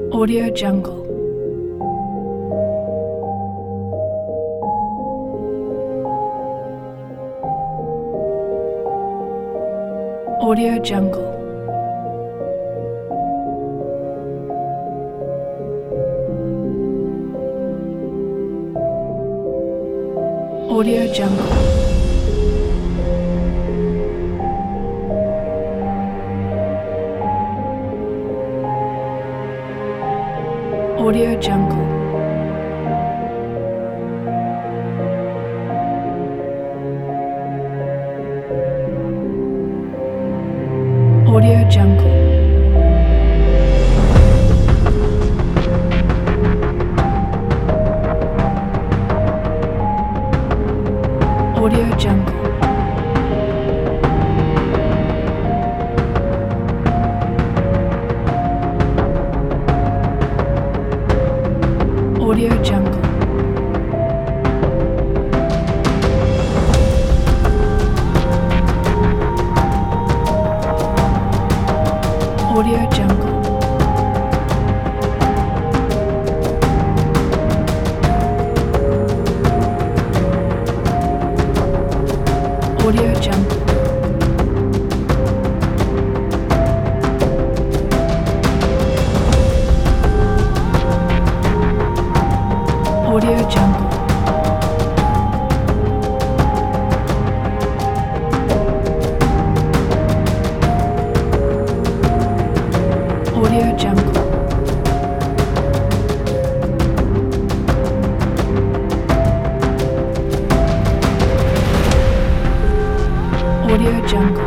Audio Jungle. Audio Jungle. Audio Jungle. Audio Jungle. Audio Jungle. Audio Jungle. Audio Jungle. Audio Jungle. Audio Jungle. Audio Jungle. Audio Jungle. Audio Jungle.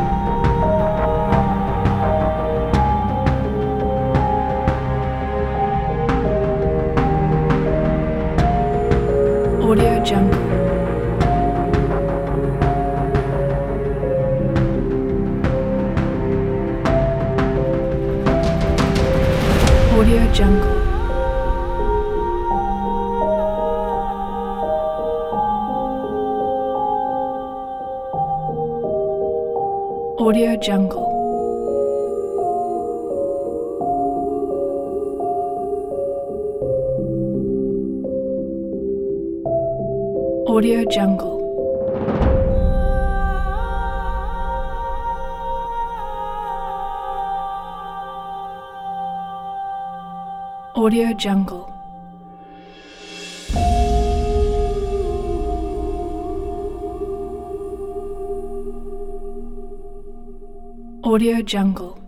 Audio Jungle. Audio Jungle. Audio Jungle. Audio Jungle. Audio Jungle. Audio Jungle.